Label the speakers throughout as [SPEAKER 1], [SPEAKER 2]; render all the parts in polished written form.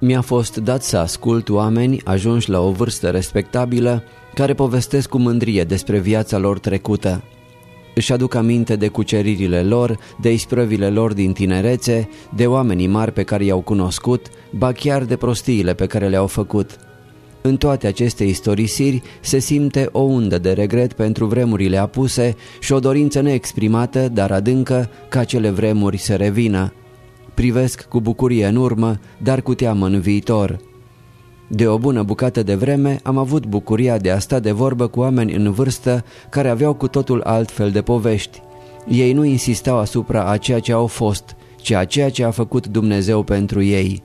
[SPEAKER 1] Mi-a fost dat să ascult oameni ajunși la o vârstă respectabilă care povestesc cu mândrie despre viața lor trecută. Își aduc aminte de cuceririle lor, de isprăvile lor din tinerețe, de oamenii mari pe care i-au cunoscut, ba chiar de prostiile pe care le-au făcut. În toate aceste istorisiri se simte o undă de regret pentru vremurile apuse și o dorință neexprimată, dar adâncă, ca acele vremuri să revină. Privesc cu bucurie în urmă, dar cu teamă în viitor. De o bună bucată de vreme am avut bucuria de a sta de vorbă cu oameni în vârstă care aveau cu totul altfel de povești. Ei nu insistau asupra a ceea ce au fost, ci a ceea ce a făcut Dumnezeu pentru ei.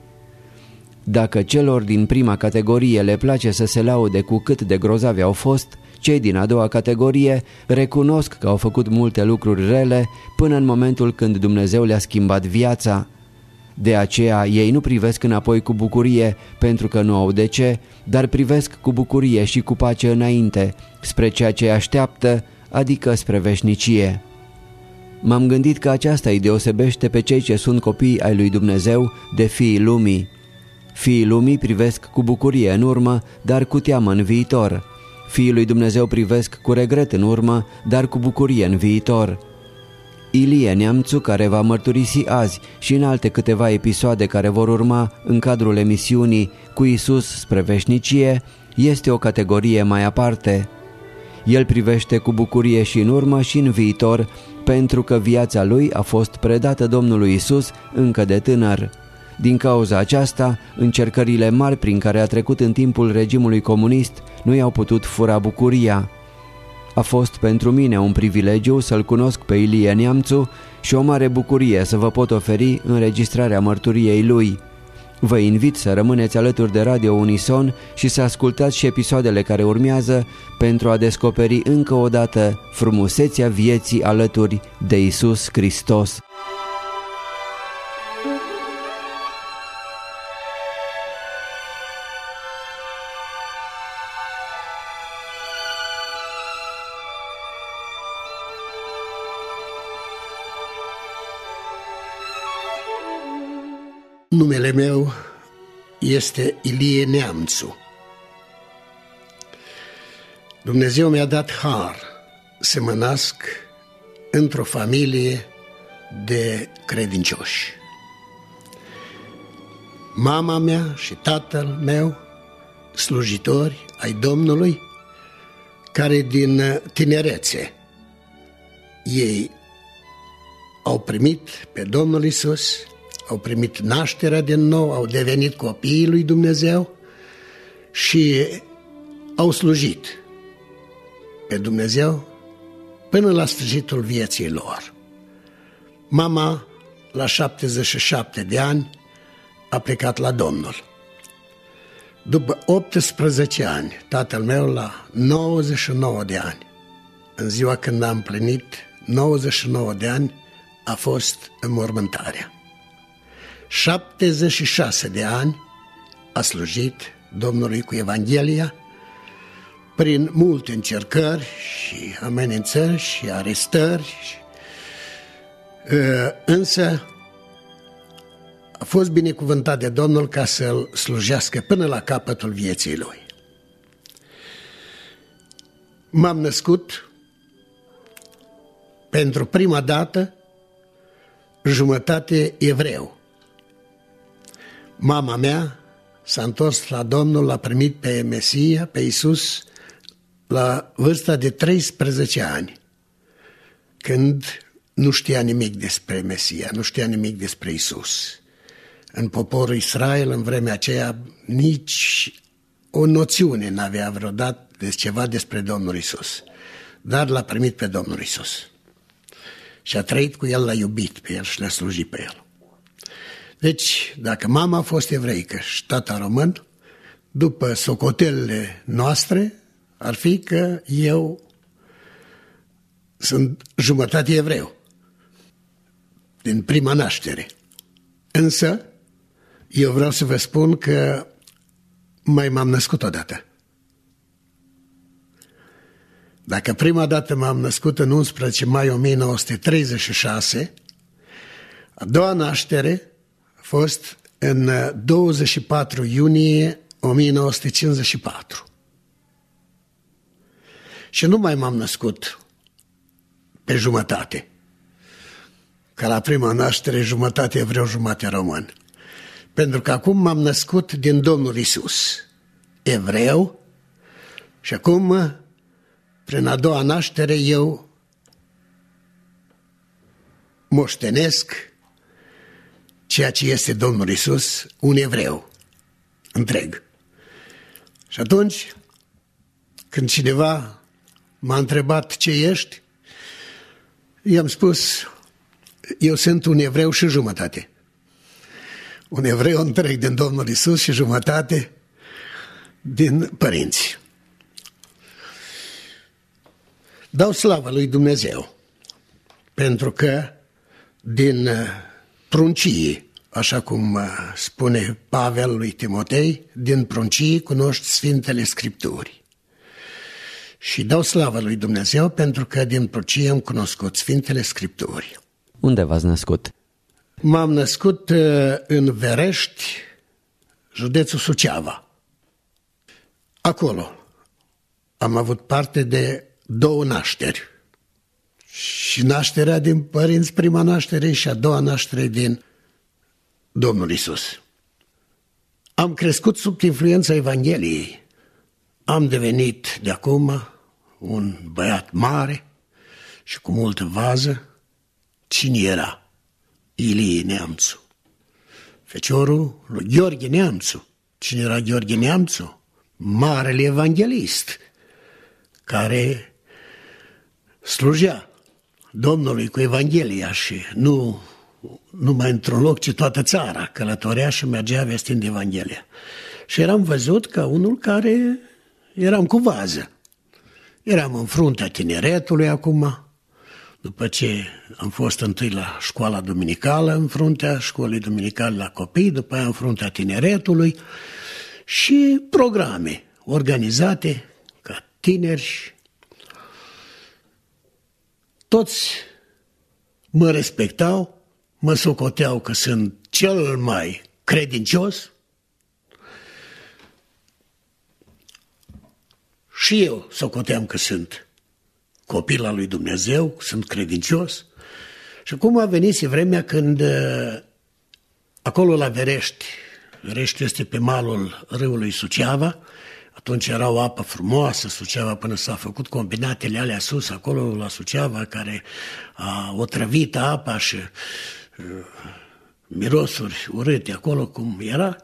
[SPEAKER 1] Dacă celor din prima categorie le place să se laude cu cât de grozavi au fost, cei din a doua categorie recunosc că au făcut multe lucruri rele până în momentul când Dumnezeu le-a schimbat viața. De aceea ei nu privesc înapoi cu bucurie pentru că nu au de ce, dar privesc cu bucurie și cu pace înainte, spre ceea ce îi așteaptă, adică spre veșnicie. M-am gândit că aceasta îi deosebește pe cei ce sunt copii ai lui Dumnezeu de fiii lumii. Fiii lumii privesc cu bucurie în urmă, dar cu teamă în viitor. Fiii lui Dumnezeu privesc cu regret în urmă, dar cu bucurie în viitor. Ilie Neamțu, care va mărturisi azi și în alte câteva episoade care vor urma în cadrul emisiunii Cu Iisus spre veșnicie, este o categorie mai aparte. El privește cu bucurie și în urmă și în viitor, pentru că viața lui a fost predată Domnului Iisus încă de tânăr. Din cauza aceasta, încercările mari prin care a trecut în timpul regimului comunist nu i-au putut fura bucuria. A fost pentru mine un privilegiu să-l cunosc pe Ilie Neamțu și o mare bucurie să vă pot oferi înregistrarea mărturiei lui. Vă invit să rămâneți alături de Radio Unison și să ascultați și episoadele care urmează pentru a descoperi încă o dată frumusețea vieții alături de Iisus Hristos.
[SPEAKER 2] Numele meu este Ilie Neamțu. Dumnezeu mi-a dat har să mă nasc într-o familie de credincioși. Mama mea și tatăl meu, slujitori ai Domnului, care din tinerețe ei au primit pe Domnul Iisus, au primit nașterea din nou, au devenit copiii lui Dumnezeu și au slujit pe Dumnezeu până la sfârșitul vieții lor. Mama, la 77 de ani, a plecat la Domnul. După 18 ani, tatăl meu la 99 de ani, în ziua când a împlinit 99 de ani, a fost înmormântarea. 76 de ani a slujit Domnului cu Evanghelia prin multe încercări și amenințări și arestări, însă a fost binecuvântat de Domnul ca să-l slujească până la capătul vieții lui. M-am născut pentru prima dată jumătate evreu. Mama mea s-a întors la Domnul, l-a primit pe Mesia, pe Iisus, la vârsta de 13 ani, când nu știa nimic despre Mesia, nu știa nimic despre Iisus. În poporul Israel, în vremea aceea, nici o noțiune n-avea vreodată de ceva despre Domnul Iisus. Dar l-a primit pe Domnul Iisus. Și a trăit cu el, l-a iubit pe el și l-a slujit pe el. Deci, dacă mama a fost evreică și tata român, după socotelele noastre, ar fi că eu sunt jumătate evreu, din prima naștere. Însă, eu vreau să vă spun că mai m-am născut odată. Dacă prima dată m-am născut în 11 mai 1936, a doua naștere a fost în 24 iunie 1954. Și nu mai m-am născut pe jumătate. Ca la prima naștere, jumătate evreu, jumătate român. Pentru că acum m-am născut din Domnul Iisus, evreu, și acum, prin a doua naștere, eu moștenesc ceea ce este Domnul Iisus, un evreu întreg. Și atunci, când cineva m-a întrebat ce ești, i-am spus, eu sunt un evreu și jumătate. Un evreu întreg din Domnul Iisus și jumătate din părinți. Dau slavă lui Dumnezeu, pentru că din pruncii, așa cum spune Pavel lui Timotei, din pruncii cunoști Sfintele Scripturi. Și dau slavă lui Dumnezeu pentru că din pruncii am cunoscut Sfintele Scripturi.
[SPEAKER 1] Unde v-ați născut?
[SPEAKER 2] M-am născut în Verești, județul Suceava. Acolo am avut parte de 2 nașteri. Și nașterea din părinți, prima naștere, și a doua naștere din Domnul Iisus. Am crescut sub influența Evangheliei. Am devenit de acum un băiat mare și cu multă vază. Cine era? Ilie Neamțu, feciorul lui Gheorghe Neamțu. Cine era Gheorghe Neamțu? Marele evanghelist, care slujea Domnului cu Evanghelia și nu numai într-un loc, ci toată țara călătorea și mergea vestind Evanghelia. Și eram văzut ca unul care eram cu vază. Eram în fruntea tineretului acum, după ce am fost întâi la școala duminicală, în fruntea școlii duminicale la copii, după aia în fruntea tineretului și programe organizate ca tineri. Toți mă respectau, mă socoteau că sunt cel mai credincios și eu socoteam că sunt copil al lui Dumnezeu, sunt credincios. Și acum a venit vremea când acolo la Verești, Verești este pe malul râului Suceava, atunci era o apă frumoasă, Suceava, până s-a făcut combinatele alea sus, acolo la Suceava, care a otrăvit apa și mirosuri urâte acolo cum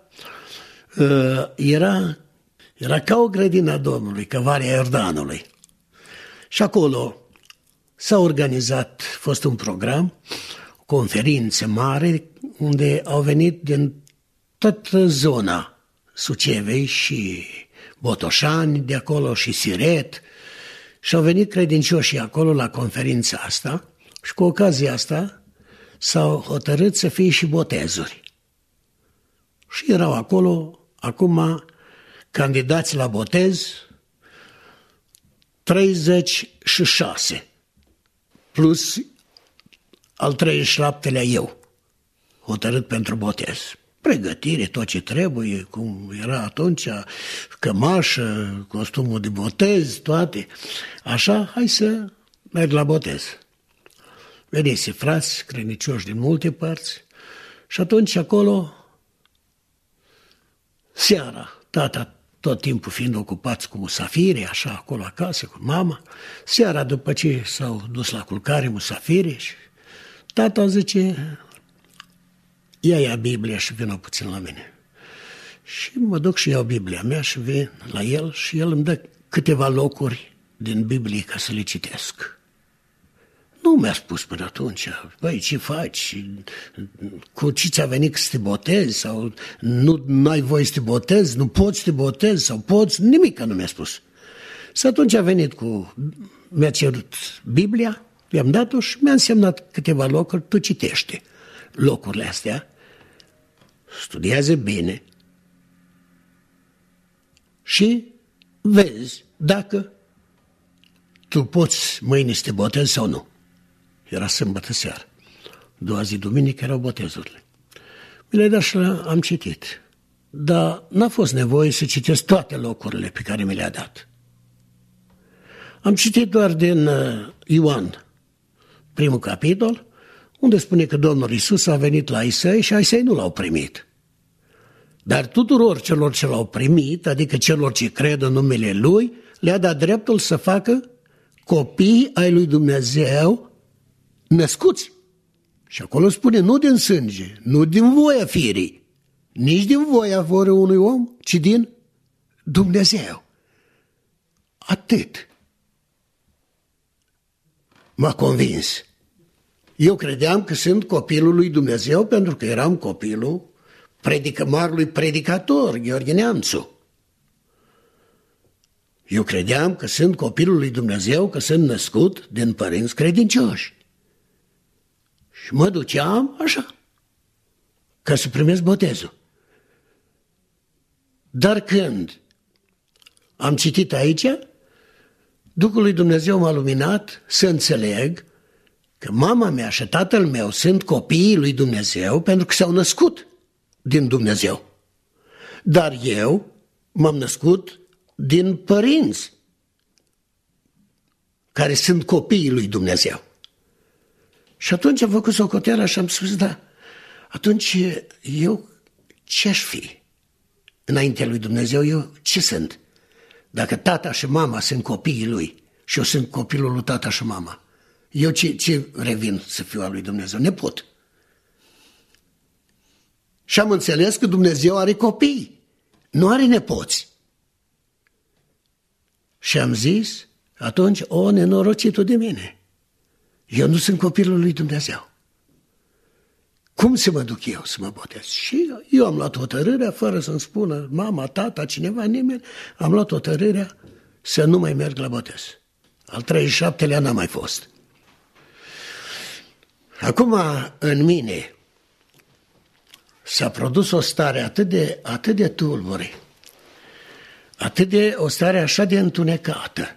[SPEAKER 2] era ca o grădină a Domnului, ca Valea Iordanului. Și acolo s-a organizat, a fost un program, o conferință mare, unde au venit din toată zona Sucevei și Botoșani de acolo și Siret și au venit credincioșii acolo la conferința asta și cu ocazia asta s-au hotărât să fie și botezuri. Și erau acolo acum candidați la botez 36 plus al 37-lea eu, hotărât pentru botez. Pregătire, tot ce trebuie, cum era atunci, cămașă, costumul de botez, toate. Așa, hai să merg la botez. Venise frați credincioși din multe părți și atunci acolo, seara, tata tot timpul fiind ocupați cu musafiri, așa, acolo acasă, cu mama, seara după ce s-au dus la culcare musafiri, și tata zice, ia Biblia și vină puțin la mine. Și mă duc și iau Biblia mea și vin la el și el îmi dă câteva locuri din Biblie ca să le citesc. Nu mi-a spus până atunci, băi, ce faci? Cu ce ți-a venit să te botezi? Sau nu ai voie să te botezi? Nu poți să te botezi? Sau poți? Nimic nu mi-a spus. Și atunci a venit mi-a cerut Biblia, i-am dat-o și mi-a însemnat câteva locuri, tu citește locurile astea, studiază bine și vezi dacă tu poți mâine să te botezi sau nu. Era sâmbătă seară. Doua zi, duminică, erau botezurile. Mi le-ai dat și am citit. Dar n-a fost nevoie să citesc toate locurile pe care mi le-a dat. Am citit doar din Ioan, primul capitol, unde spune că Domnul Iisus a venit la ai săi și ai săi nu l-au primit. Dar tuturor celor ce l-au primit, adică celor ce cred în numele Lui, le-a dat dreptul să facă copii ai lui Dumnezeu născuți. Și acolo spune nu din sânge, nu din voia firii, nici din voia voră unui om, ci din Dumnezeu. Atât. M-a convins. Eu credeam că sunt copilul lui Dumnezeu pentru că eram copilul marului predicator, Gheorghe Neamțu. Eu credeam că sunt copilul lui Dumnezeu, că sunt născut din părinți credincioși. Și mă duceam așa, ca să primesc botezul. Dar când am citit aici, Duhul lui Dumnezeu m-a luminat să înțeleg că mama mea și tatăl meu sunt copiii lui Dumnezeu pentru că s-au născut din Dumnezeu. Dar eu m-am născut din părinți care sunt copiii lui Dumnezeu. Și atunci am făcut socoteala și am spus, da, atunci eu ce-aș fi? Înaintea lui Dumnezeu, eu ce sunt? Dacă tata și mama sunt copiii lui și eu sunt copilul lui tata și mama, eu ce revin să fiu al lui Dumnezeu? Nepot. Și am înțeles că Dumnezeu are copii, nu are nepoți. Și am zis, atunci, nenorocitul de mine. Eu nu sunt copilul lui Dumnezeu. Cum să mă duc eu să mă botez? Și eu am luat hotărârea, fără să-mi spună mama, tata, cineva, nimeni, am luat hotărârea să nu mai merg la botez. Al 37-lea n-a mai fost. Acum, în mine, s-a produs o stare atât de tulbure, o stare așa de întunecată.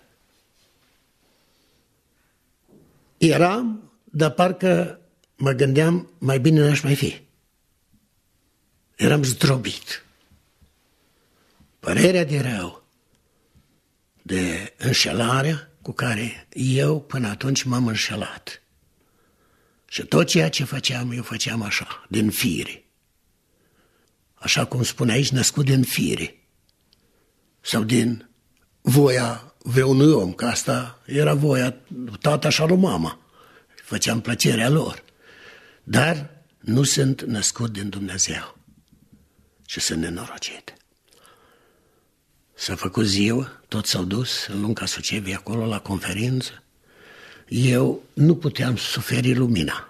[SPEAKER 2] Eram, dar parcă mă gândeam, mai bine n-aș mai fi. Eram zdrobit. Părerea de rău, de înșelarea cu care eu până atunci m-am înșelat. Și tot ceea ce făceam, eu făceam așa, din fire. Așa cum spune aici, născut din fire. Sau din voia vreunui om, că asta era voia tata și a lui mama. Făceam plăcerea lor. Dar nu sunt născut din Dumnezeu. Și sunt nenorocit. S-a făcut ziua, toți s-au dus în Lunca Sucevi, acolo la conferință. Eu nu puteam suferi lumina.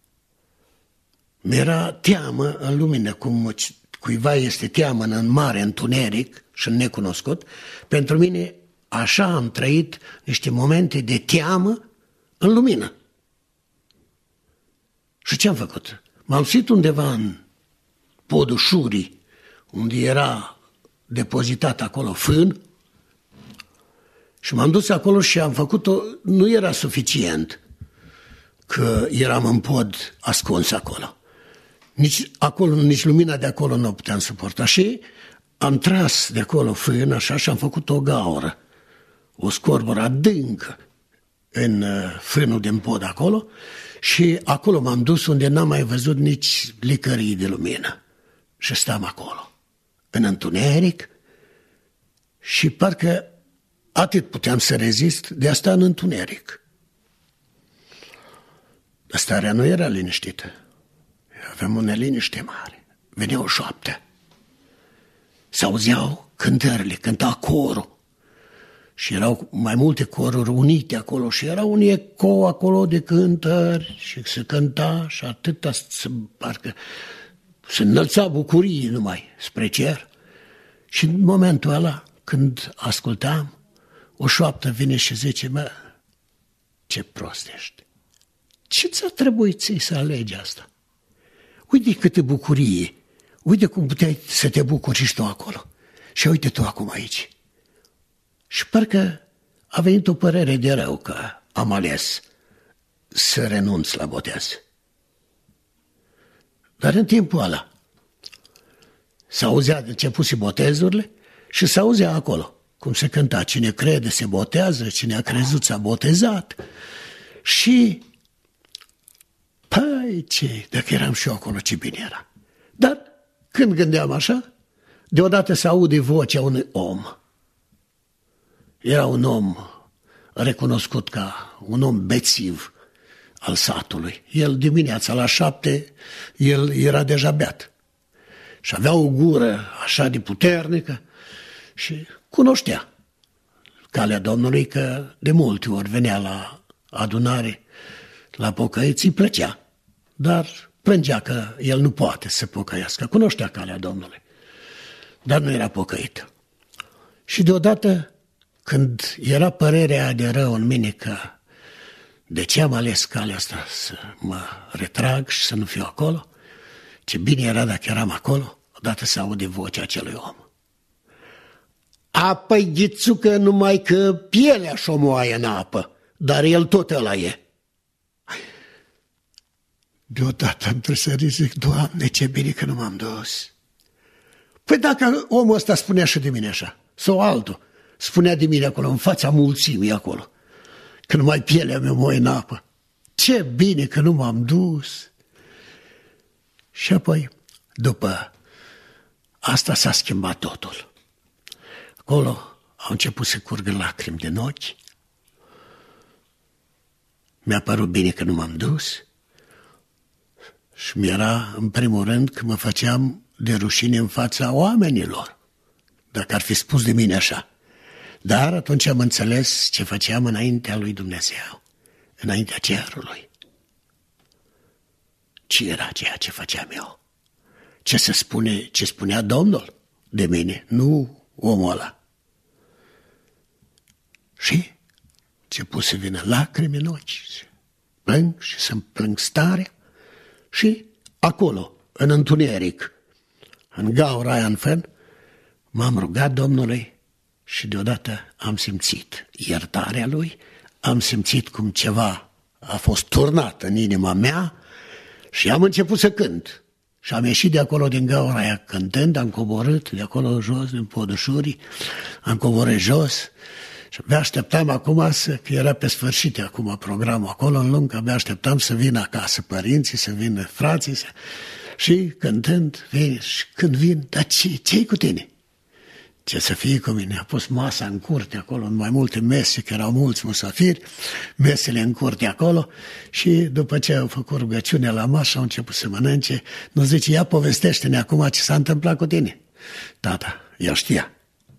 [SPEAKER 2] Mi-era teamă în lumină, cum cuiva este teamă în mare întuneric și în necunoscut. Pentru mine așa am trăit niște momente de teamă în lumină. Și ce am făcut? M-am suit undeva în podul Șurii, unde era depozitat acolo fân, și m-am dus acolo și am făcut-o, nu era suficient că eram în pod ascuns acolo. Nici lumina de acolo nu o puteam suporta. Și am tras de acolo fân așa și am făcut o gaură, o scorbură adâncă în fânul din pod acolo, și acolo m-am dus unde n-am mai văzut nici licării de lumină. Și stam acolo, în întuneric, și parcă atât puteam să rezist de a sta în întuneric. Dar starea nu era liniștită. Aveam o neliniște mare. Venea o șoaptă. S-auzeau cântările, cânta corul. Și erau mai multe coruri unite acolo și era un ecou acolo de cântări și se cânta și atâta parcă se înălța bucurie numai spre cer. Și în momentul ăla, când ascultam, o șoaptă vine și zice, mă, ce prost ești. Ce ți-a trebuit ție să alegi asta? Uite câtă bucurie, uite cum puteai să te bucuri și tu acolo. Și uite tu acum aici. Și parcă a venit o părere de rău că am ales să renunț la botez. Dar în timpul ăla S-auzea de începuse botezurile și s-auzea acolo cum se cânta: cine crede se botează, cine a crezut s-a botezat. Și, păi, dacă eram și eu acolo, ce bine era. Dar când gândeam așa, deodată se aude vocea unui om. Era un om recunoscut ca un om bețiv al satului. El dimineața la 7, el era deja beat. Și avea o gură așa de puternică și cunoștea calea Domnului, că de multe ori venea la adunare, la pocăiți, îi plăcea. Dar plângea că el nu poate să pocăiască. Cunoștea calea Domnului, dar nu era pocăit. Și deodată, când era părerea de rău în mine că de ce am ales calea asta, să mă retrag și să nu fiu acolo, ce bine era dacă eram acolo, odată se aude vocea acelui om. Apă-i ghițucă numai că pielea și-o moaie în apă, dar el tot ăla e. Deodată am tresărit, zic: Doamne, ce bine că nu m-am dus. Păi dacă omul ăsta spunea și de mine așa, sau altul spunea de mine acolo, în fața mulțimii acolo, că numai pielea mea moaie în apă, ce bine că nu m-am dus. Și apoi, după asta s-a schimbat totul. Acolo au început să curgă lacrimi din ochi. Mi-a părut bine că nu m-am dus și mi-era, în primul rând, că mă făceam de rușine în fața oamenilor, dacă ar fi spus de mine așa. Dar atunci am înțeles ce făceam înaintea lui Dumnezeu, înaintea cerului. Ce era ceea ce făceam eu? Ce spunea Domnul de mine, nu omul ăla. Și început să vină lacrimi în ochi, să plâng și să-mi plâng starea. Și acolo, în întuneric, în gaura aia în fen, m-am rugat Domnului și deodată am simțit iertarea Lui, am simțit cum ceva a fost turnat în inima mea și am început să cânt. Și am ieșit de acolo din gaura aia cântând, am coborât de acolo jos, din podușurii, am coborât jos și abia așteptam acum că era pe sfârșit acum programul acolo în lung, abia așteptam să vină acasă părinții, să vină frații și cântând, vine și când vin, dar ce-i cu tine? Ce să fie cu mine? A pus masa în curte acolo, în mai multe mese, că erau mulți musafiri, mesele în curte acolo și după ce au făcut rugăciunea la masă, au început să mănânce. Nu zice: ia povestește-ne acum ce s-a întâmplat cu tine. Tata, el știa.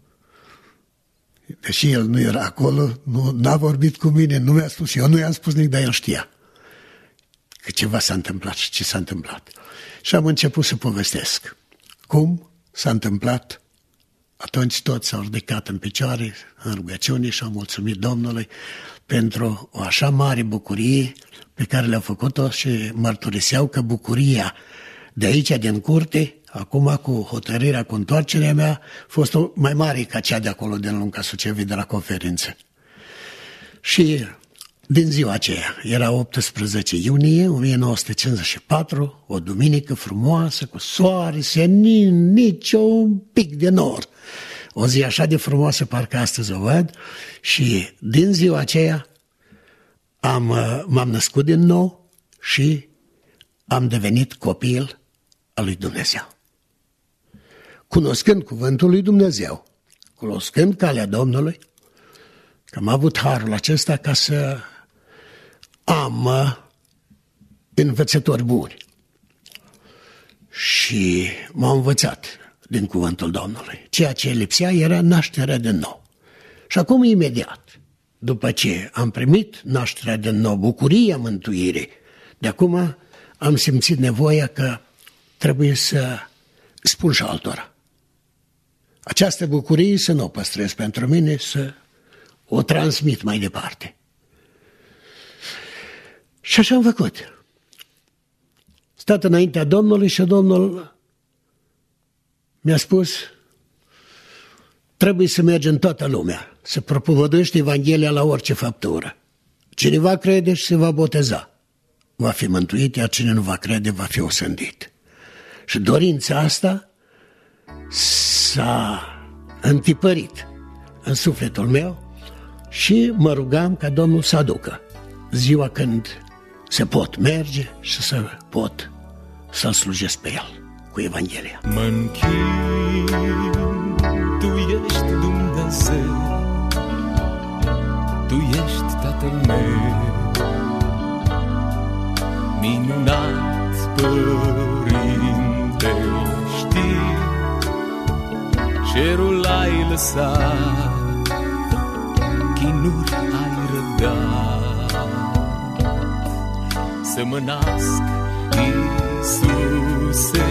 [SPEAKER 2] Deși el nu era acolo, n-a vorbit cu mine, nu mi-a spus, eu nu i-am spus nimic, dar el știa că ceva s-a întâmplat și ce s-a întâmplat. Și am început să povestesc cum s-a întâmplat. Atunci toți s-au ridicat în picioare, în rugăciune, și au mulțumit Domnului pentru o așa mare bucurie pe care le-au făcut-o și mărturiseau că bucuria de aici, din curte, acum cu hotărârea, cu întoarcerea mea, a fost mai mare ca cea de acolo, din Lunca Sucevi, de la conferință. Și din ziua aceea, era 18 iunie 1954, o duminică frumoasă, cu soare, senin, nici un pic de nor. O zi așa de frumoasă, parcă astăzi o văd, și din ziua aceea m-am născut din nou și am devenit copil al lui Dumnezeu. Cunoscând cuvântul lui Dumnezeu, cunoscând calea Domnului, că am avut harul acesta ca să am învățători buni. Și m-am învățat din cuvântul Domnului. Ceea ce lipsea era nașterea din nou. Și acum, imediat, după ce am primit nașterea din nou, bucuria mântuirii, de acum am simțit nevoia că trebuie să spun și altora. Această bucurie să nu o păstrez pentru mine, să o transmit mai departe. Și așa am făcut. Stat înaintea Domnului și Domnul mi-a spus: trebuie să mergi în toată lumea, să propovăduiești Evanghelia la orice făptură. Cine va crede și se va boteza, va fi mântuit, iar cine nu va crede va fi osândit. Și dorința asta s-a întipărit în sufletul meu și mă rugam ca Domnul să aducă ziua când se pot merge și să pot să-L slujesc pe El cu Evanghelia.
[SPEAKER 3] Mă închin, Tu ești Dumnezeu, Tu ești Tatăl meu, minunat Părinte, știi, cerul ai lăsat, chinuri ai rădat, să mă nasc, Iisuse,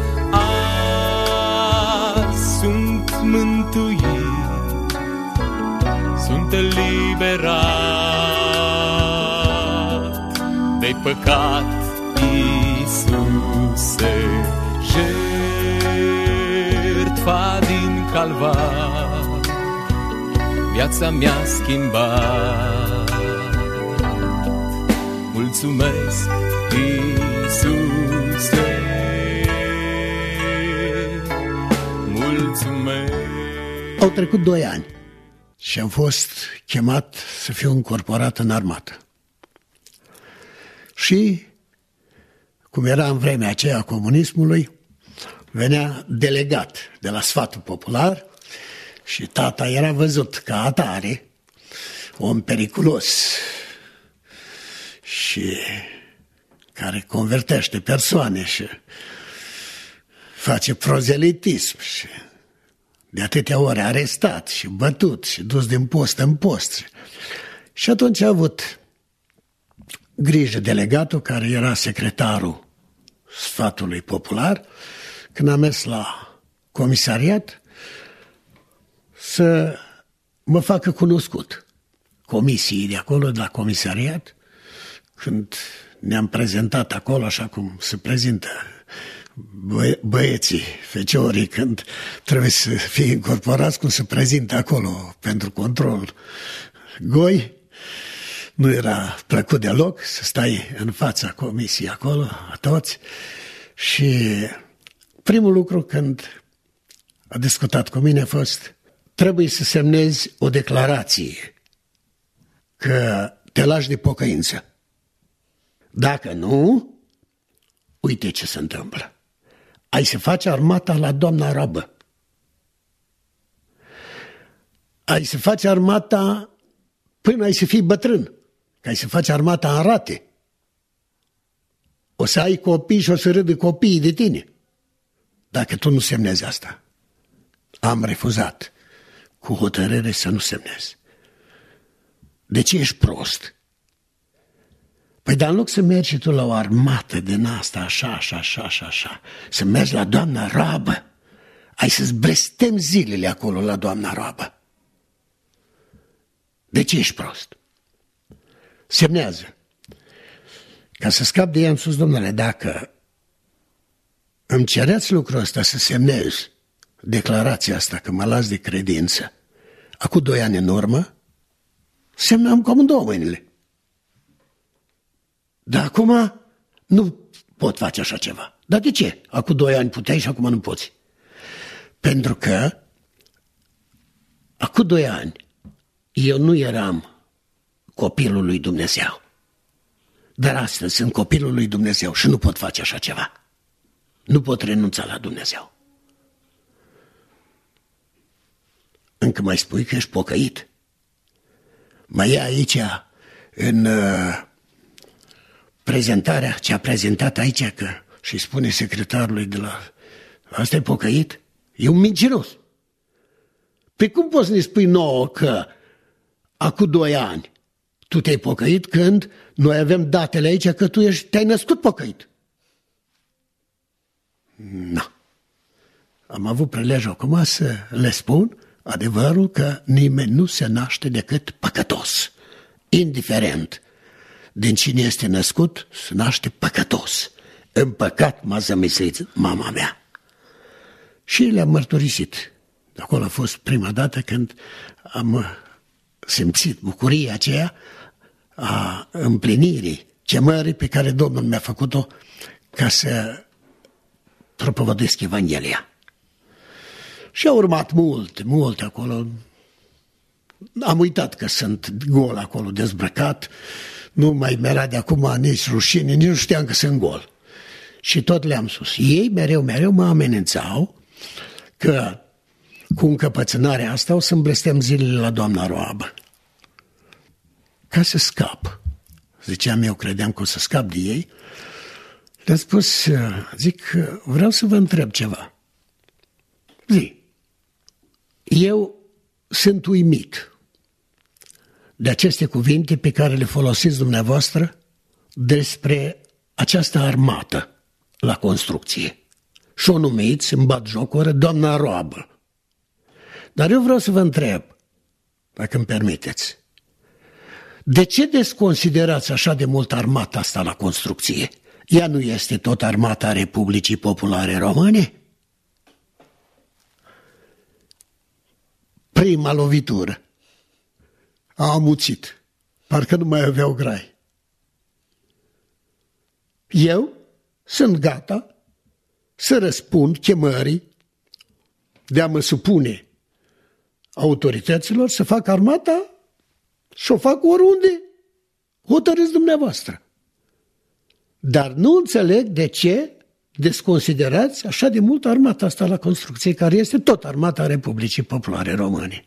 [SPEAKER 3] azi sunt mântuit, sunt eliberat de păcat, Iisuse, jertfa din Calvar viața mi-a schimbat. Mulțumesc, Iisuse, mulțumesc.
[SPEAKER 2] Au trecut 2 ani și am fost chemat să fiu încorporat în armată. Și, cum era în vremea aceea a comunismului, venea delegat de la Sfatul Popular și tata era văzut ca atare, om periculos și care convertește persoane și face prozelitism și de atâtea ori arestat și bătut și dus din post în post. Și atunci a avut grijă delegatul, care era secretarul Sfatului Popular, când a mers la comisariat să mă facă cunoscut comisiei de acolo, de la comisariat, când ne-am prezentat acolo așa cum se prezintă băieții, feciorii, când trebuie să fie incorporați, cum se prezintă acolo pentru control goi. Nu era plăcut deloc să stai în fața comisiei acolo, a toți. Și primul lucru când a discutat cu mine a fost: trebuie să semnezi o declarație că te lași de pocăință. Dacă nu, uite ce se întâmplă. Ai să faci armata la doamna Rabă. Ai să faci armata până ai să fii bătrân. Că ai să faci armata în rate. O să ai copii și o să râdă copiii de tine. Dacă tu nu semnezi asta. Am refuzat cu hotărâre să nu semnez. De ce ești prost? Păi dar în loc să mergi tu la o armată din asta, așa, să mergi la doamna Rabă, ai să-ți blestem zilele acolo la doamna Rabă. De ce ești prost? Semnează. Ca să scap de ea, am spus: domnule, dacă îmi cereați lucrul ăsta să semnez declarația asta că mă las de credință, acum 2 ani în urmă, semnam cu amândouă mâinile. Dar acum nu pot face așa ceva. Dar de ce? Acum 2 ani puteai și acum nu poți. Pentru că acum 2 ani eu nu eram copilul lui Dumnezeu. Dar astăzi sunt copilul lui Dumnezeu și nu pot face așa ceva. Nu pot renunța la Dumnezeu. Încă mai spui că ești pocăit? Mai e aici în prezentarea ce a prezentat aici că și spune secretarului de la... Asta e pocăit? E un mincinos. Pe cum poți să ne spui nouă că acum 2 ani tu te-ai pocăit când noi avem datele aici că tu te-ai născut pocăit? Nu. Am avut prilejul acum să le spun adevărul că nimeni nu se naște decât păcătos. Indiferent din cine este născut, se naște păcătos. În păcat m-a zămislit mama mea. Și le-am mărturisit. Acolo a fost prima dată când am simțit bucuria aceea a împlinirii chemării pe care Domnul mi-a făcut-o ca să propovăduiesc Evanghelia. Și au urmat multe acolo. Am uitat că sunt gol acolo, dezbrăcat. Nu mai mi-era de acum nici rușine, nici nu știam că sunt gol. Și tot le-am spus. Ei mereu mă amenințau că cu încăpățânarea asta o să-mi blestem zilele la doamna Roabă. Ca să scap. Ziceam eu, credeam că o să scap de ei. Le-am spus, zic, vreau să vă întreb ceva. Zi. Eu sunt uimit de aceste cuvinte pe care le folosiți dumneavoastră despre această armată la construcție. Și o numiți, îmi bat jocură, doamna Roabă. Dar eu vreau să vă întreb, dacă îmi permiteți, de ce desconsiderați așa de mult armata asta la construcție? Ea nu este tot armata Republicii Populare Române? Prima lovitură. A amuțit. Parcă nu mai aveau grai. Eu sunt gata să răspund chemării de a mă supune autorităților să fac armata și o fac oriunde hotărâți dumneavoastră. Dar nu înțeleg de ce desconsiderați așa de mult armata asta la construcție, care este tot armata Republicii Populare Române.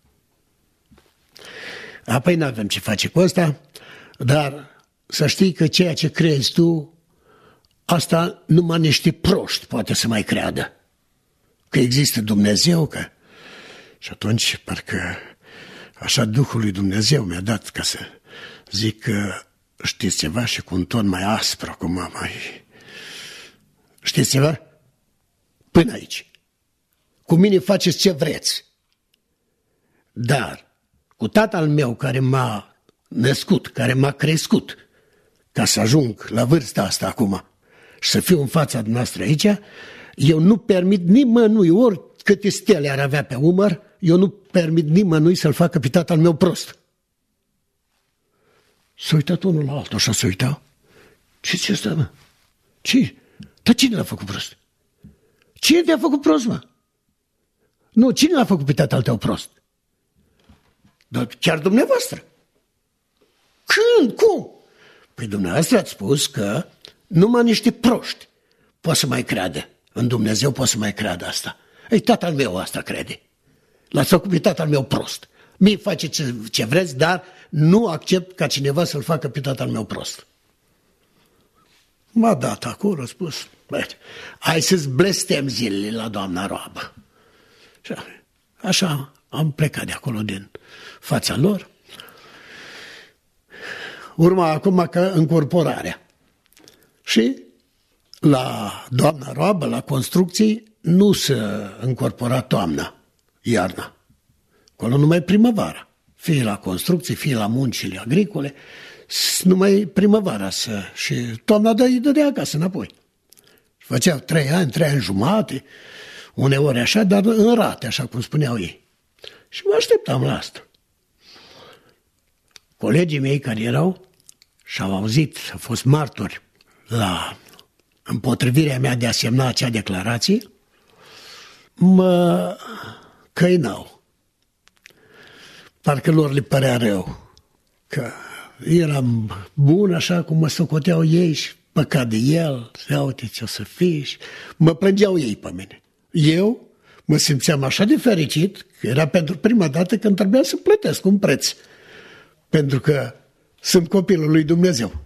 [SPEAKER 2] Apoi n-avem ce face cu asta, dar să știi că ceea ce crezi tu, asta numai niște proști poate să mai creadă. Că există Dumnezeu, că... Și atunci, parcă așa Duhul lui Dumnezeu mi-a dat ca să zic că știți ceva și cu un ton mai aspru, acum mai... Știți ceva? Până aici. Cu mine faceți ce vreți. Dar cu tatăl meu care m-a născut, care m-a crescut, ca să ajung la vârsta asta acum și să fiu în fața dumneavoastră aici, eu nu permit nimănui, oricâte stele ar avea pe umăr, eu nu permit nimănui să-l facă pe tatăl meu prost. S-a uitat unul la altul, așa s-a uitat. Ce ăsta, mă? Ce? Dar cine l-a făcut prost? Cine te-a făcut prost, mă? Nu, cine l-a făcut pe tatăl tău prost? Dar chiar dumneavoastră. Când? Cum? Păi dumneavoastră ați spus că numai niște proști pot să mai creadă. În Dumnezeu pot să mai creadă asta. Ei, tatăl meu asta crede. L-ați făcut pe tatăl meu prost. Mie face ce vreți, dar nu accept ca cineva să-l facă pe tatăl meu prost. M-a dat acolo, a spus, băi, hai să-ți blestem zilele la doamna Roabă. Și așa am plecat de acolo din fața lor. Urma acum că încorporarea. Și la doamna Roabă, la construcții, nu se încorpora toamna, iarna. Acolo numai primăvara. Fie la construcții, fie la muncile agricole, numai primăvara și toamna îi dădea acasă înapoi. Făceau 3 ani jumate, uneori așa, dar în rate, așa cum spuneau ei. Și mă așteptam la asta. Colegii mei care erau și-au auzit, au fost martori la împotrivirea mea de a semna acea declarație, mă căinau. Parcă lor le părea rău că eram bun așa cum mă socoteau ei și păcat de el, ia uite ce o să fii, și mă plângeau ei pe mine. Eu mă simțeam așa de fericit că era pentru prima dată când trebuia să plătesc un preț, pentru că sunt copilul lui Dumnezeu.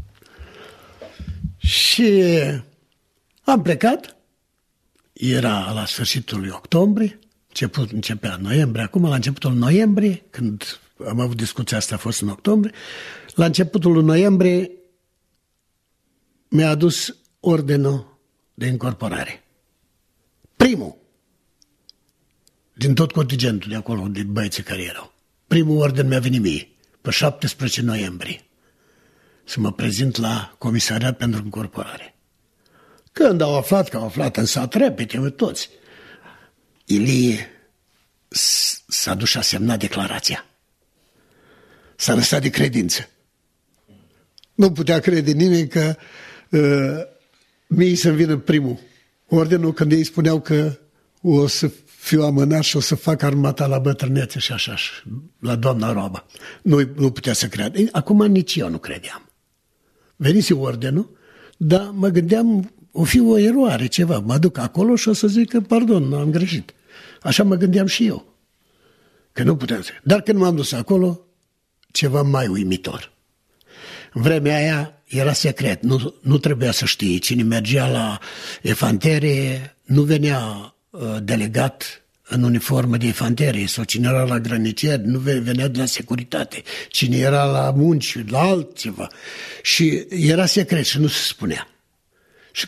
[SPEAKER 2] Și am plecat, era la sfârșitul lui octombrie, începea noiembrie, acum la începutul noiembrie, când am avut discuția asta, a fost în octombrie, la începutul lui noiembrie mi-a adus ordinul de încorporare. Primul din tot contingentul de acolo, de băieții care erau. Primul ordin mi-a venit mie, pe 17 noiembrie, să mă prezint la comisariat pentru încorporare. Când au aflat în sat repede, toți, Ilie s-a dus și a semnat declarația. S-a lăsat de credință. Nu putea crede nimeni că mie să-mi vină primul ordinul când ei spuneau că o să fiu amânat și o să fac armata la bătrânețe și așa, la doamna Roaba. Nu putea să creadă. Acum nici eu nu credeam. Venise ordenul, dar mă gândeam, o fi o eroare, ceva. Mă duc acolo și o să zic că, pardon, am greșit. Așa mă gândeam și eu. Că nu puteam să... Dar când m-am dus acolo, ceva mai uimitor. În vremea aia era secret, nu trebuia să știi. Cine mergea la efanterie, nu venea delegat în uniformă de efanterie, sau cine era la grănicieri, nu venea de la securitate. Cine era la munci, la altceva. Și era secret și nu se spunea. Și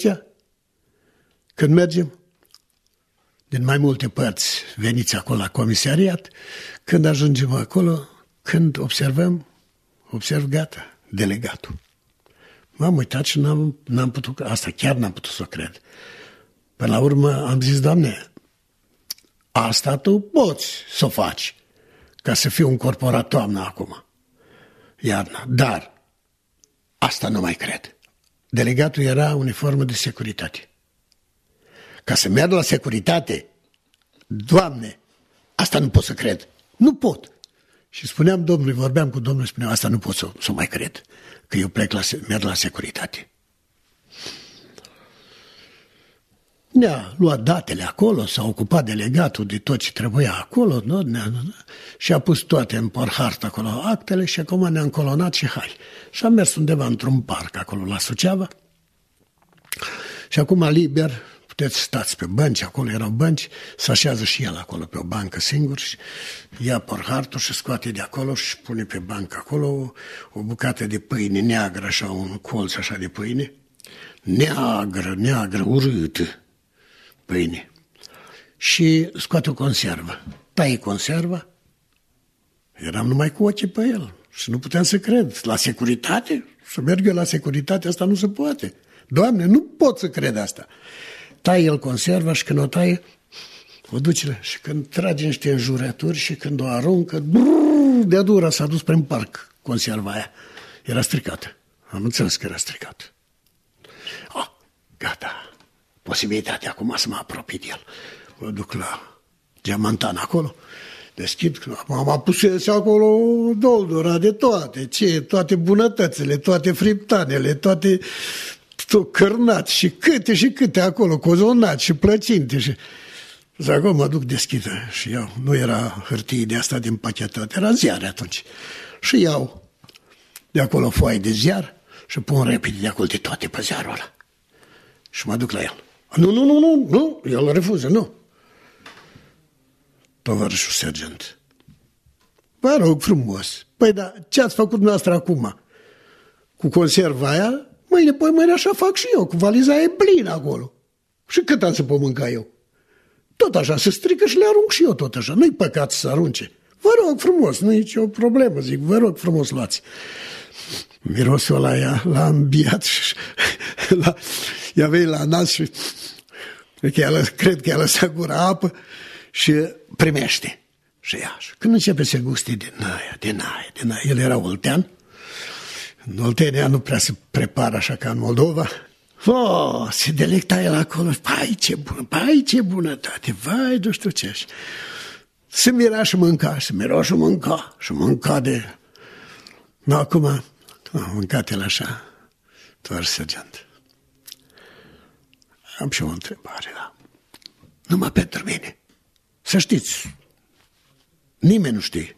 [SPEAKER 2] când mergem, din mai multe părți veniți acolo la comisariat, când ajungem acolo, când observ gata, delegatul. M-am uitat și n-am putut, asta chiar n-am putut să o cred. Până la urmă am zis, Doamne, asta tu poți să o faci, ca să fiu un corporat toamnă acum, iarna, dar asta nu mai cred. Delegatul era uniformă de securitate. Ca să merg la securitate, Doamne, asta nu pot să cred. Nu pot. Și spuneam Domnului, vorbeam cu Domnul, spuneam, asta nu pot să mai cred, că eu merg la securitate. Ne-a luat datele acolo, s-a ocupat delegatul de tot ce trebuia acolo, și a pus toate în porhartă acolo, actele, și acum ne-a încolonat și hai. Și am mers undeva într-un parc acolo la Suceava și acum liber, puteți stați pe bănci, acolo erau bănci, se așează și el acolo pe o bancă singur și ia porhartul și scoate de acolo și pune pe bancă acolo o bucată de pâine neagră, așa, un colț așa de pâine, neagră, urâtă pâine. Și scoate o conservă. Taie conserva, eram numai cu ochii pe el și nu puteam să cred. La securitate? Să merg eu la securitate? Asta nu se poate. Doamne, nu pot să cred asta. Taie el conserva și când o taie, o duce și când trage niște înjurături și când o aruncă, de-a dură s-a dus prin parc conserva aia. Era stricată. Am înțeles că era stricată. Gata. Posibilitatea acum să mă apropii de el. Mă duc la Geamantan acolo, deschid, mama pusese acolo doldura de toate bunătățile, toate friptanele, toate cărnați și câte acolo, cozonați și plăcinte și acolo mă duc, deschid și iau, nu era hârtie de asta din pachetat, era ziare atunci. Și iau de acolo foaie de și pun repede de acolo de toate pe ziarul ăla. Și mă duc la el. Nu, el refuză, nu. Tovarășul sergent, vă rog frumos, păi da, ce ați făcut noastră acum? Cu conserva aia, mâine așa fac și eu, cu valiza e plină acolo. Și cât am să pot mânca eu? Tot așa, se strică și le arunc și eu tot așa, nu-i păcat să arunce. Vă rog frumos, nu e nicio problemă, zic, vă rog frumos, luați. Mirosul ăla l-a îmbiat și i-a venit la nas și cred că i-a lăsat gura apă și primește. Și ia. Când începe să guste din aia, el era oltean. În Oltenia nu prea se prepară așa ca în Moldova. Se delecta el acolo. Pai, ce bunătate, vai, nu știu ce. Se mira și mânca, și mânca de... Acum a mâncat el așa, doar sergent. Am și o întrebare, da. Numai pentru mine. Să știți, nimeni nu știe.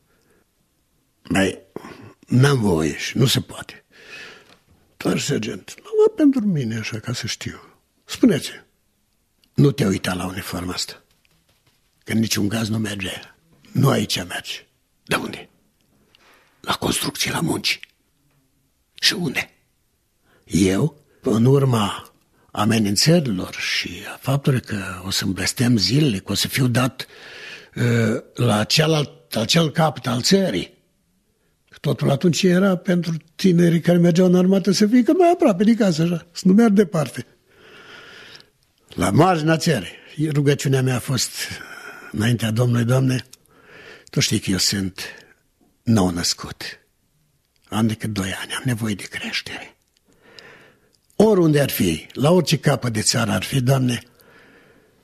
[SPEAKER 2] Mai n-am voie și nu se poate. Doar sergent, numai pentru mine, așa, ca să știu. Spuneți, nu te uita la uniforma asta. Că în niciun caz nu merge. Nu aici merge. De unde? La construcție, la munci. Și unde? Eu, în urma amenințărilor și a faptului că o să-mi blestem zilele, că o să fiu dat la acel capăt al țării. Totul atunci era pentru tinerii care mergeau în armată să fie cât mai aproape de casă, așa, să nu merg departe. La marginea țării. Rugăciunea mea a fost înaintea Domnului, Doamne, tu știi că eu sunt nou născut. Am decât 2 ani, am nevoie de creștere. Oriunde ar fi, la orice capăt de țară ar fi, Doamne,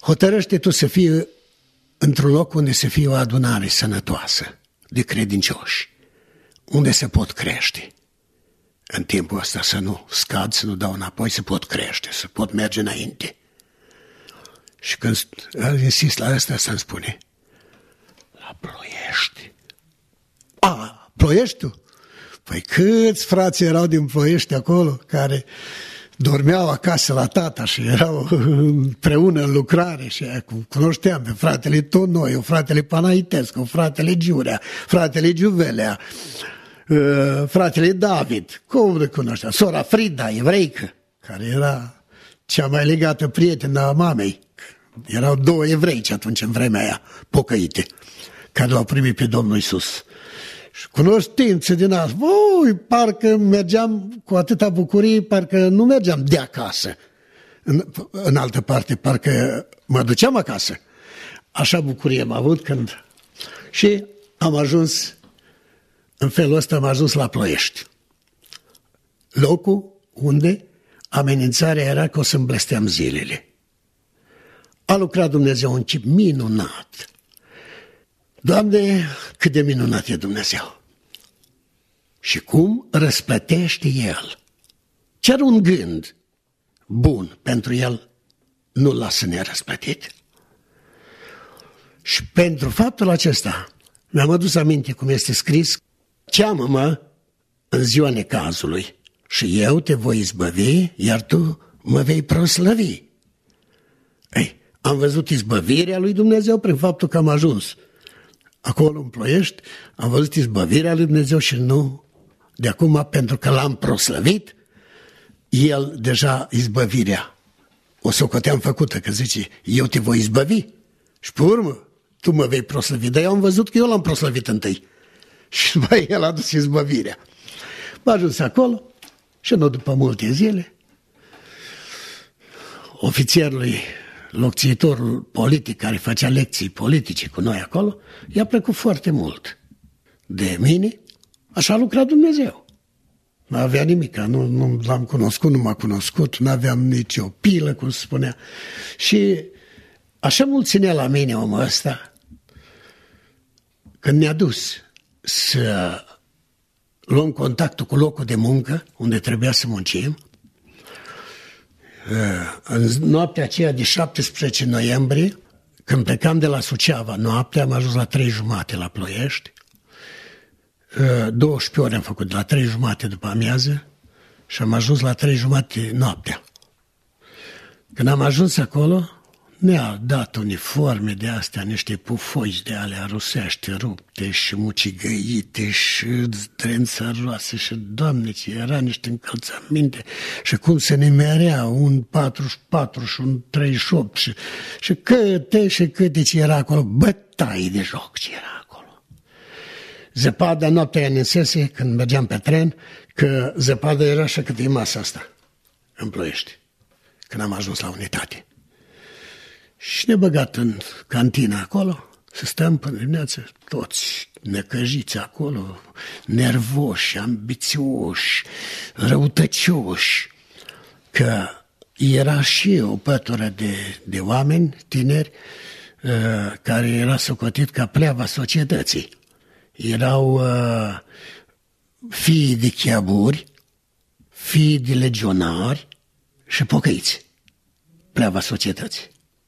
[SPEAKER 2] hotărăște tu să fii într-un loc unde să fie o adunare sănătoasă de credincioși, unde se pot crește. În timpul ăsta să nu scad, să nu dau înapoi, să pot crește, să pot merge înainte. Și când insist la asta, să-mi spune, la Ploiești. Ploieștiul? Păi câți frați erau din Ploiești acolo, care dormeau acasă la tata și erau împreună în lucrare și cunoșteam pe fratele Tonoiu, fratele Panaitescu, fratele Giurea, fratele Giuvelea, fratele David, cum le cunoștea, sora Frida, evreică, care era cea mai legată prietenă a mamei. Erau 2 evreici atunci, în vremea aia, pocăite, care l-au primit pe Domnul Iisus. Și cunoștințe din asta, parcă mergeam cu atâta bucurie, parcă nu mergeam de acasă. În altă parte, parcă mă duceam acasă. Așa bucurie am avut când... Și am ajuns, în felul ăsta am ajuns la Ploiești. Locul unde amenințarea era că o să-mi blesteam zilele. A lucrat Dumnezeu un chip minunat. Doamne, cât de minunat e Dumnezeu! Și cum răsplătește El. Chiar un gând bun pentru El nu-l lasă nerăsplătit. Și pentru faptul acesta mi-am adus aminte cum este scris: cheamă-mă în ziua necazului și eu te voi izbăvi, iar tu mă vei proslăvi. Ei, am văzut izbăvirea lui Dumnezeu prin faptul că am ajuns acolo în Ploiești, am văzut izbăvirea lui Dumnezeu și nu de acum, pentru că l-am proslăvit, El deja izbăvirea o socoteam făcută, că zice, eu te voi izbăvi și pe urmă tu mă vei proslăvi. Dar eu am văzut că eu l-am proslăvit întâi și mai El a dus izbăvirea. M-a ajuns acolo și nu după multe zile, ofițerului, locțiitorul politic care făcea lecții politice cu noi acolo, i-a plăcut foarte mult de mine. Așa a lucrat Dumnezeu. Nu avea nimic, nu l-am cunoscut, nu m-a cunoscut, nu aveam nici o pilă, cum se spunea. Și așa mult ținea la mine omul ăsta, când ne-a dus să luăm contactul cu locul de muncă, unde trebuia să muncim. În noaptea aceea de 17 noiembrie, când plecam de la Suceava noaptea, am ajuns la 3:30 la Ploiești. 12 ore am făcut, de la 3:30 după amiază și am ajuns la 3:30 noaptea. Când am ajuns acolo, ne-a dat uniforme de astea, niște pufoici de alea rusești rupte și mucigăite și trențăroase și, Doamne, ce era niște încălțăminte și cum se nimerea un 44 și un 38 și câte ce era acolo, bătaie de joc ce era acolo. Zăpada noaptea ne însese când mergeam pe tren, că zăpada era așa cât e masa asta în Ploiești, când am ajuns la unitate. Și ne-a băgat în cantina acolo, să stăm până dimineață, toți necăjiți acolo, nervoși, ambițioși, răutăcioși, că era și o pătură de oameni tineri care era socotit ca pleava societății. Erau fii de chiaburi, fii de legionari și pocăiți, pleava societății.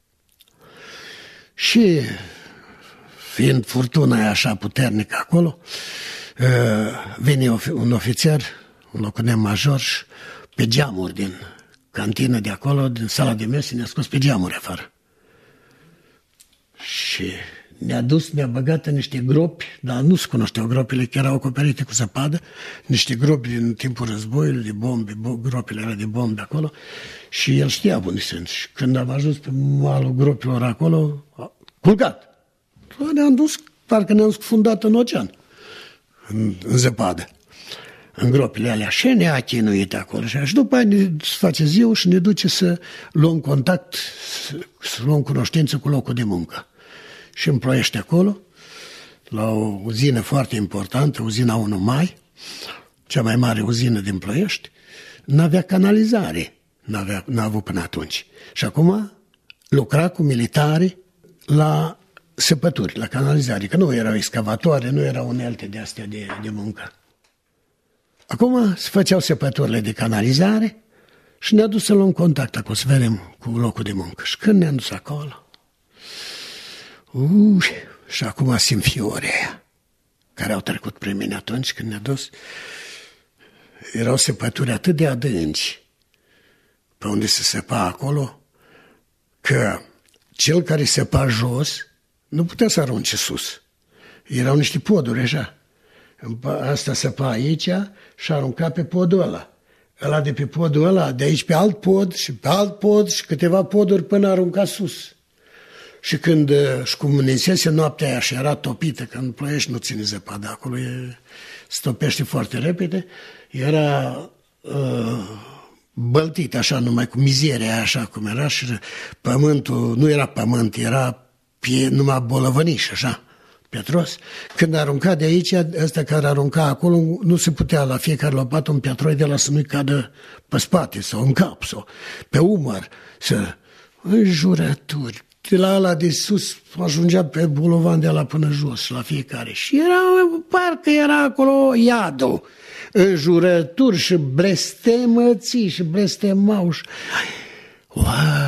[SPEAKER 2] Și fiind furtuna aia așa puternică acolo, vine un ofițer, un locotenent major, și pe geamuri din cantină de acolo, din sala de mese, ne-a scos pe geamuri afară. Și ne-a dus, ne-a băgat în niște gropi, dar nu se cunoșteau gropile, că erau acoperite cu zăpadă, niște gropi din timpul războiului, de bombe, gropile erau de bombe acolo, și el știa unde sunt. Și când am ajuns pe malul gropilor acolo, culcat. Ne-am dus, parcă ne-am scufundat în ocean, în zăpadă, în gropile alea. Și ne-a chinuit acolo. Și după aia ne face ziua și ne duce să luăm contact, să luăm cunoștință cu locul de muncă. Și îmi Ploiești acolo, la o uzină foarte importantă, uzina 1 Mai, cea mai mare uzină din Ploiești, n-avea canalizare, n-a avut până atunci. Și acum lucra cu militari la săpături, la canalizare, că nu erau excavatoare, nu erau unelte de astea de muncă. Acum se făceau săpăturile de canalizare și ne-a dus să luăm contact acolo, să vedem cu locul de muncă. Și când ne-am dus acolo, și acum simt fiorii aia, care au trecut prin mine atunci când ne-a dus. Erau săpături atât de adânci pe unde se săpa acolo, că cel care săpa jos nu putea să arunce sus. Erau niște poduri așa. Asta săpa aici și arunca pe podul ăla. Ăla de pe podul ăla, de aici pe alt pod și pe alt pod și câteva poduri până arunca sus. Și când își cumuninsese noaptea aia și era topită, că în Ploiești nu ține zăpada, acolo se topește foarte repede, era băltit așa, numai cu mizeria așa cum era și pământul, nu era pământ, era numai bolăvăniș așa, pietros. Când arunca de aici, ăsta care arunca acolo, nu se putea la fiecare lopat un piatroi de la să nu-i cadă pe spate sau în cap sau pe umăr, să înjurături. De la ăla de sus ajungea pe bolovan de la până jos, la fiecare. Și parcă era acolo iadul. Înjurături și blestemății și blestemau. Uai,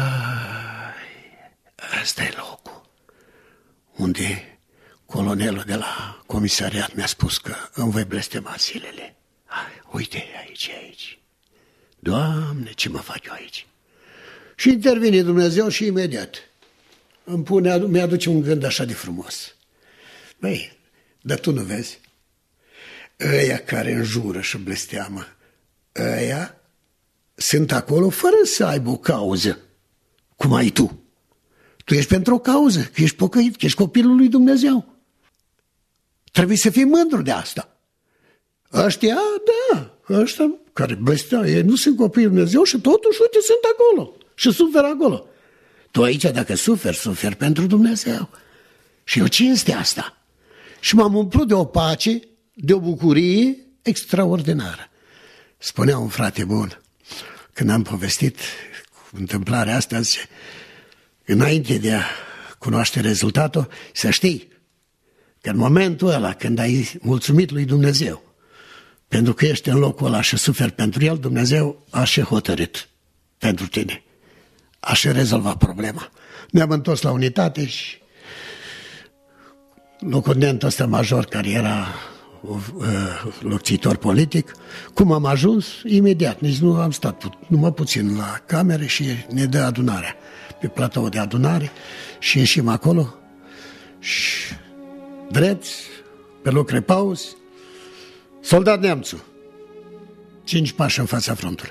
[SPEAKER 2] ăsta e locul unde colonelul de la comisariat mi-a spus că îmi voi blestema zilele. Uite, aici. Doamne, ce mă fac eu aici? Și intervine Dumnezeu și imediat mi-aduce un gând așa de frumos. Băi, dar tu nu vezi? Ăia care înjură și blesteamă, ăia sunt acolo fără să aibă o cauză, cum ai tu. Tu ești pentru o cauză, că ești pocăit, că ești copilul lui Dumnezeu. Trebuie să fii mândru de asta. Ăștia, ăștia care blesteamă, ei nu sunt copiii lui Dumnezeu și totuși, uite, sunt acolo și suferă acolo. Tu aici, dacă suferi pentru Dumnezeu. Și eu cinste asta. Și m-am umplut de o pace, de o bucurie extraordinară. Spunea un frate bun, când am povestit cu întâmplarea asta, zice, înainte de a cunoaște rezultatul, să știi că în momentul ăla, când ai mulțumit lui Dumnezeu, pentru că ești în locul ăla și suferi pentru el, Dumnezeu a și hotărât pentru tine. A și rezolvat problema. Ne-am întors la unitate și locotenentul ăsta major, care era locțitor politic, cum am ajuns? Imediat, nici nu am stat numai puțin la camere și ne dă adunarea, pe platou de adunare și ieșim acolo și drepți, pe loc repaus, soldat Neamțu, 5 pași în fața frontului.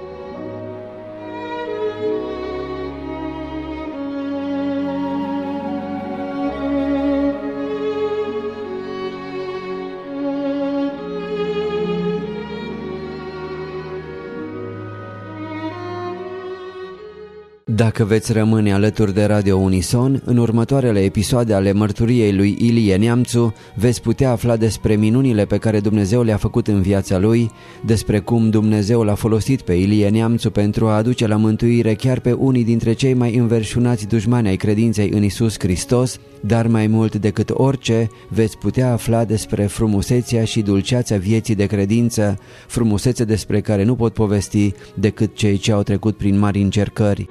[SPEAKER 1] Dacă veți rămâne alături de Radio Unison, în următoarele episoade ale mărturiei lui Ilie Neamțu veți putea afla despre minunile pe care Dumnezeu le-a făcut în viața lui, despre cum Dumnezeu l-a folosit pe Ilie Neamțu pentru a aduce la mântuire chiar pe unii dintre cei mai înverșunați dușmani ai credinței în Iisus Hristos, dar mai mult decât orice veți putea afla despre frumusețea și dulceața vieții de credință, frumusețe despre care nu pot povesti decât cei ce au trecut prin mari încercări.